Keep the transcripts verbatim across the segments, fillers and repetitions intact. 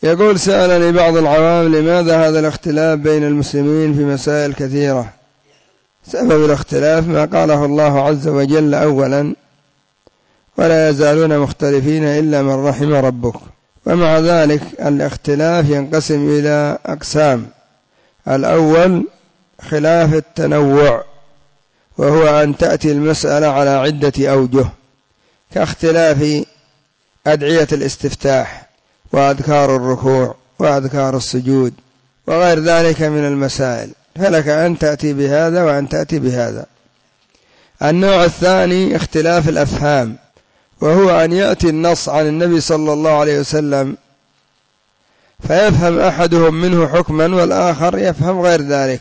يقول: سألني بعض العوام لماذا هذا الاختلاف بين المسلمين في مسائل كثيرة؟ سبب الاختلاف ما قاله الله عز وجل أولا: ولا يزالون مختلفين إلا من رحم ربك. ومع ذلك الاختلاف ينقسم إلى أقسام: الأول خلاف التنوع، وهو أن تأتي المسألة على عدة أوجه، كاختلاف أدعية الاستفتاح وأذكار الركوع وأذكار السجود وغير ذلك من المسائل، فلك أن تأتي بهذا وأن تأتي بهذا. النوع الثاني اختلاف الأفهام، وهو أن يأتي النص عن النبي صلى الله عليه وسلم فيفهم أحدهم منه حكما والآخر يفهم غير ذلك،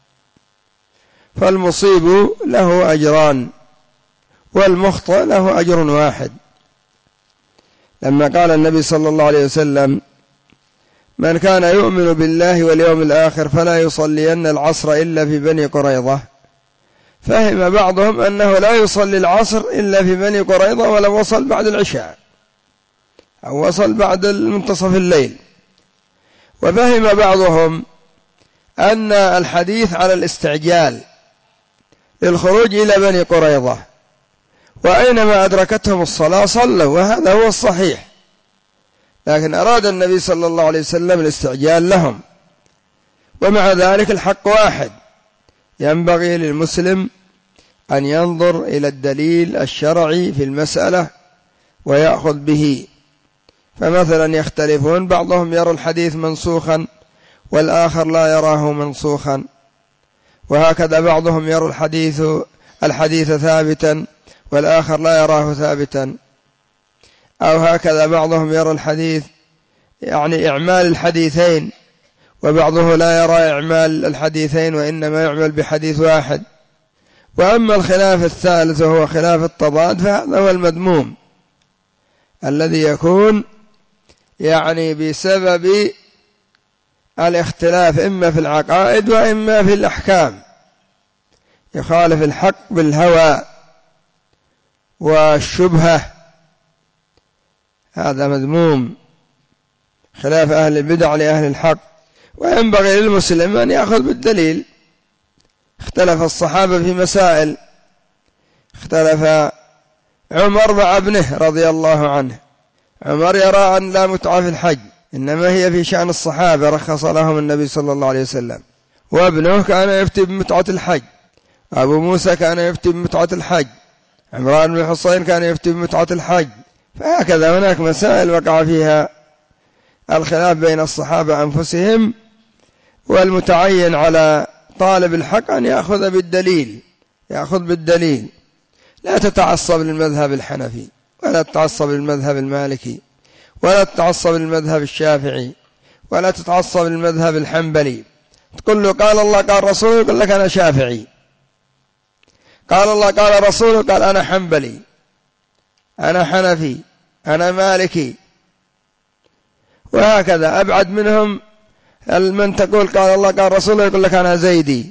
فالمصيب له أجران والمخطئ له أجر واحد. لما قال النبي صلى الله عليه وسلم: من كان يؤمن بالله واليوم الآخر فلا يصلين العصر إلا في بني قريظة، فهم بعضهم أنه لا يصلي العصر إلا في بني قريظة ولو وصل بعد العشاء أو وصل بعد منتصف الليل. وفهم بعضهم أن الحديث على الاستعجال للخروج إلى بني قريظة، وأينما أدركتهم الصلاة صلوا، وهذا هو الصحيح، لكن أراد النبي صلى الله عليه وسلم الاستعجال لهم. ومع ذلك الحق واحد، ينبغي للمسلم أن ينظر إلى الدليل الشرعي في المسألة ويأخذ به. فمثلا يختلفون، بعضهم يرى الحديث منسوخا والآخر لا يراه منسوخا، وهكذا بعضهم يرى الحديث الحديث ثابتا والآخر لا يراه ثابتا، أو هكذا بعضهم يرى الحديث يعني إعمال الحديثين وبعضه لا يرى إعمال الحديثين وإنما يعمل بحديث واحد. وأما الخلاف الثالث وهو خلاف التضاد فهذا هو المذموم، الذي يكون يعني بسبب الاختلاف إما في العقائد وإما في الأحكام، يخالف الحق بالهوى والشبهة، هذا مذموم، خلاف أهل البدع لأهل الحق. وينبغي للمسلم أن يأخذ بالدليل. اختلف الصحابة في مسائل، اختلف عمر مع ابنه رضي الله عنه، عمر يرى أن لا متعة في الحج، إنما هي في شأن الصحابة، رخص لهم النبي صلى الله عليه وسلم، وابنه كان يفتي بمتعة الحج، أبو موسى كان يفتي بمتعة الحج، عمران بن الحصين كان يفتي بمتعة الحج. فهكذا هناك مسائل وقع فيها الخلاف بين الصحابة أنفسهم، والمتعين على طالب الحق أن يأخذ بالدليل، يأخذ بالدليل، لا تتعصب للمذهب الحنفي ولا تتعصب للمذهب المالكي ولا تتعصب للمذهب الشافعي ولا تتعصب للمذهب الحنبلي. تقول له قال الله قال رسوله، يقول لك أنا شافعي، قال الله قال رسوله، قال أنا حنبلي، أنا حنفي، أنا مالكي. وهكذا أبعد منهم من تقول قال الله قال رسوله، يقول لك أنا زيدي.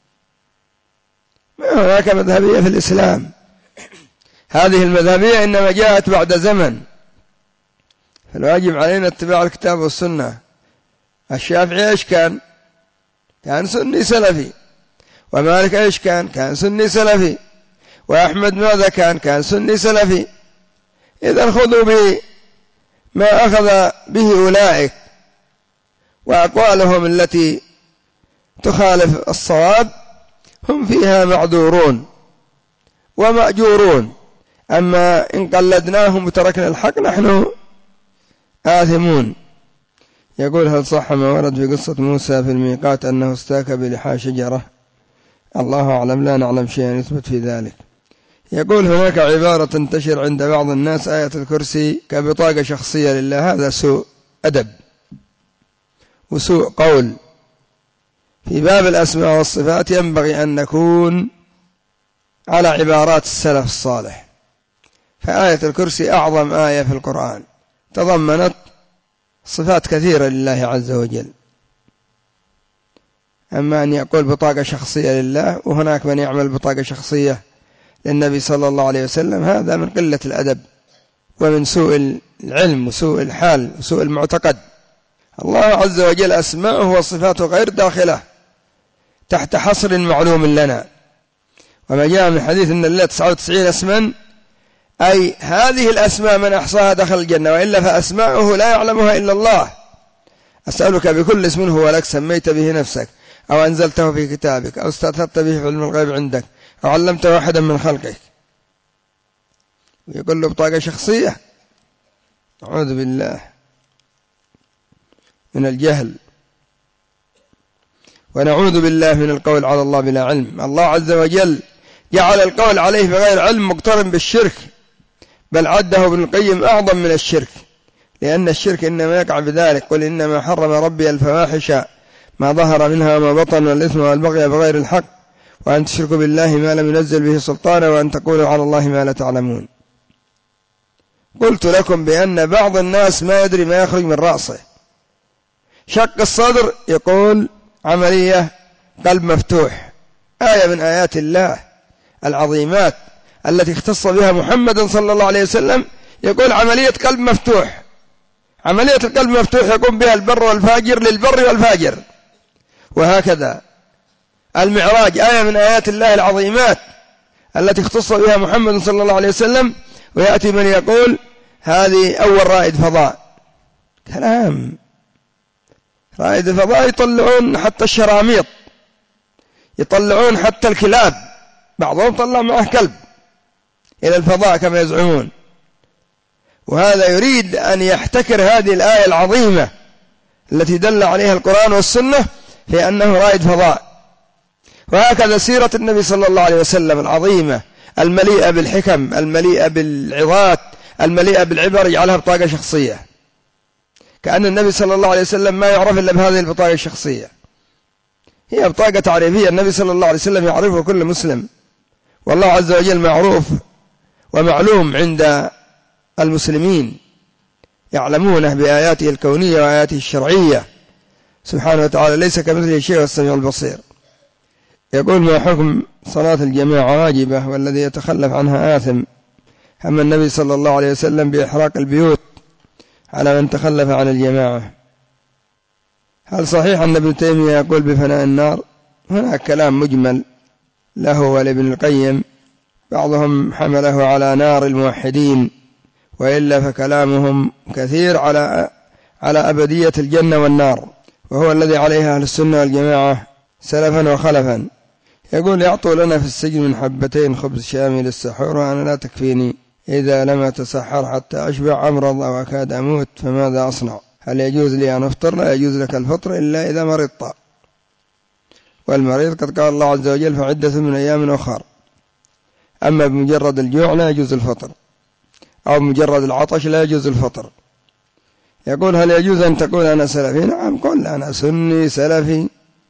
ما هناك مذهبية في الإسلام، هذه المذهبية إنما جاءت بعد زمن، فالواجب علينا اتباع الكتاب والسنة. الشافعي إيش كان؟ كان سني سلفي. ومالك إيش كان؟ كان سني سلفي. وأحمد ماذا كان؟ كان سني سلفي. إذا خذوا بما أخذ به أولئك، وأقوالهم التي تخالف الصواب هم فيها معذورون ومأجورون، أما إن قلدناهم وتركنا الحق نحن آثمون. يقول: هل صح ما ورد في قصة موسى في الميقات أنه استاك بلحى شجرة؟ الله أعلم، لا نعلم شيئا يثبت في ذلك. يقول: هناك عبارة تنتشر عند بعض الناس: آية الكرسي كبطاقة شخصية لله. هذا سوء أدب وسوء قول. في باب الأسماء والصفات ينبغي أن نكون على عبارات السلف الصالح. فآية الكرسي أعظم آية في القرآن، تضمنت صفات كثيرة لله عز وجل. أما أن يقول بطاقة شخصية لله وهناك من يعمل بطاقة شخصية للنبي صلى الله عليه وسلم، هذا من قلة الأدب ومن سوء العلم وسوء الحال وسوء المعتقد. الله عز وجل أسماؤه وصفاته غير داخلة تحت حصر معلوم لنا. وما جاء من حديث أن الله تسعة وتسعين اسما، أي هذه الأسماء من أحصاها دخل الجنة، وإلا فأسماؤه لا يعلمها إلا الله. أسألك بكل اسم هو لك سميت به نفسك أو أنزلته في كتابك أو استأثرت به في علم الغيب عندك أو علمته أحدا من خلقك. ويقول له بطاقة شخصية، أعوذ بالله من الجهل، ونعوذ بالله من القول على الله بلا علم. الله عز وجل جعل القول عليه بغير علم مقترن بالشرك، بل عده ابن القيم أعظم من الشرك، لأن الشرك إنما يقع بذلك. قل إنما حرم ربي الفواحش ما ظهر منها وما بطن والإثم والبغي بغير الحق وأن تشركوا بالله ما لم ينزل به سلطانا وأن تقولوا على الله ما لا تعلمون. قلت لكم بأن بعض الناس ما يدري ما يخرج من رأسه. شق الصدر يقول عملية قلب مفتوح، آية من آيات الله العظيمات التي اختص بها محمد صلى الله عليه وسلم، يقول عملية قلب مفتوح. عملية القلب مفتوح يقوم بها البر والفاجر للبر والفاجر. وهكذا المعراج آية من آيات الله العظيمات التي اختص بها محمد صلى الله عليه وسلم، ويأتي من يقول هذه أول رائد فضاء. كلام رائد الفضاء يطلعون حتى الشراميط، يطلعون حتى الكلاب، بعضهم طلع معه كلب إلى الفضاء كما يزعمون. وهذا يريد أن يحتكر هذه الآية العظيمة التي دل عليها القرآن والسنة في أنه رائد فضاء. وهكذا سيرة النبي صلى الله عليه وسلم العظيمة المليئة بالحكم، المليئة بالعظات، المليئة بالعبر، يجعلها بطاقة شخصية، كأن النبي صلى الله عليه وسلم ما يعرف إلا بهذه البطاقة الشخصية. هي بطاقة تعريفية، النبي صلى الله عليه وسلم يعرفه كل مسلم، والله عز وجل معروف ومعلوم عند المسلمين، يعلمونه بآياته الكونية وآياته الشرعية سبحانه وتعالى، ليس كمثله شيء والسميع البصير. يقول ما حكم صلاة الجماعة واجبة والذي يتخلف عنها آثم؟ هم النبي صلى الله عليه وسلم بإحراق البيوت على من تخلف عن الجماعة. هل صحيح أن ابن تيمية يقول بفناء النار؟ هناك كلام مجمل له ولابن القيم، بعضهم حمله على نار الموحدين، وإلا فكلامهم كثير على على أبدية الجنة والنار، وهو الذي عليها أهل السنة والجماعة سلفا وخلفا. يقول يعطوا لنا في السجن من حبتين خبز شامي للسحور وأنا لا تكفيني، إذا لم أتسحر حتى أشبع أمرض أو أكاد أموت فماذا أصنع؟ هل يجوز لي أن أفطر؟ لا يجوز لك الفطر إلا إذا مرضت، والمريض قد قال الله عز وجل فعدة من أيام أخر. أما بمجرد الجوع لا يجوز الفطر، أو مجرد العطش لا يجوز الفطر. يقول هل يجوز أن تقول أنا سلفي؟ نعم، قل أنا سني سلفي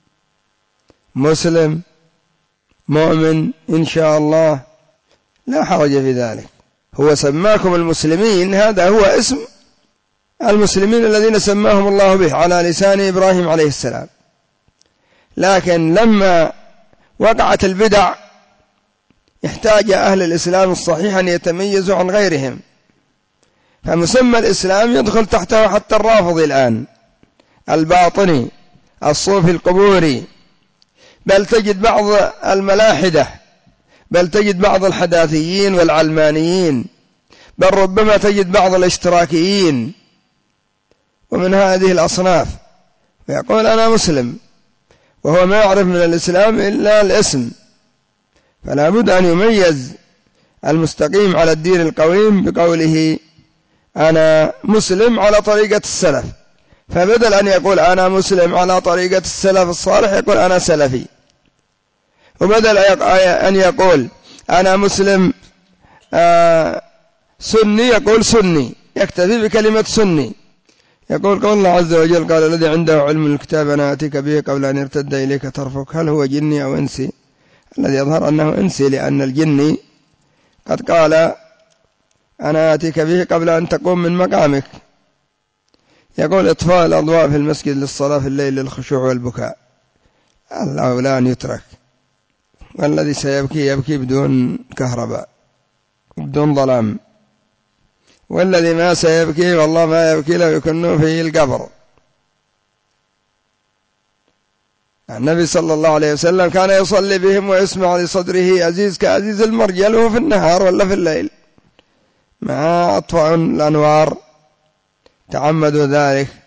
مسلم مؤمن إن شاء الله، لا حرج في ذلك. هو سماكم المسلمين، هذا هو اسم المسلمين الذين سماهم الله به على لسان إبراهيم عليه السلام. لكن لما وقعت البدع يحتاج أهل الإسلام الصحيح أن يتميزوا عن غيرهم، فمسمى الإسلام يدخل تحته حتى الرافضي الآن، الباطني، الصوفي القبوري، بل تجد بعض الملاحدة، بل تجد بعض الحداثيين والعلمانيين، بل ربما تجد بعض الاشتراكيين ومن هذه الأصناف، ويقول أنا مسلم وهو ما يعرف من الإسلام إلا الاسم. فلا بد أن يميز المستقيم على الدين القويم بقوله أنا مسلم على طريقة السلف، فبدل أن يقول أنا مسلم على طريقة السلف الصالح يقول أنا سلفي، وبدل أن يقول أنا مسلم آه سني يقول سني، يكتفي بكلمة سني. يقول قول الله عز وجل قال الذي عنده علم الكتاب أنا آتيك به قبل أن يرتد إليك طرفك، هل هو جني أو إنسي؟ الذي يظهر أنه إنسي، لأن الجني قد قال أنا آتيك به قبل أن تقوم من مقامك. يقول إطفاء الأضواء في المسجد للصلاة في الليل للخشوع والبكاء، الله لا أن يترك، والذي سيبكي يبكي بدون كهرباء بدون ظلام، والذي ما سيبكي والله ما يبكي له يكنه في القبر. النبي صلى الله عليه وسلم كان يصلي بهم ويسمع لصدره أزيز كأزيز المرجل وهو في النهار ولا في الليل مع أطفأ الأنوار، تعمدوا ذلك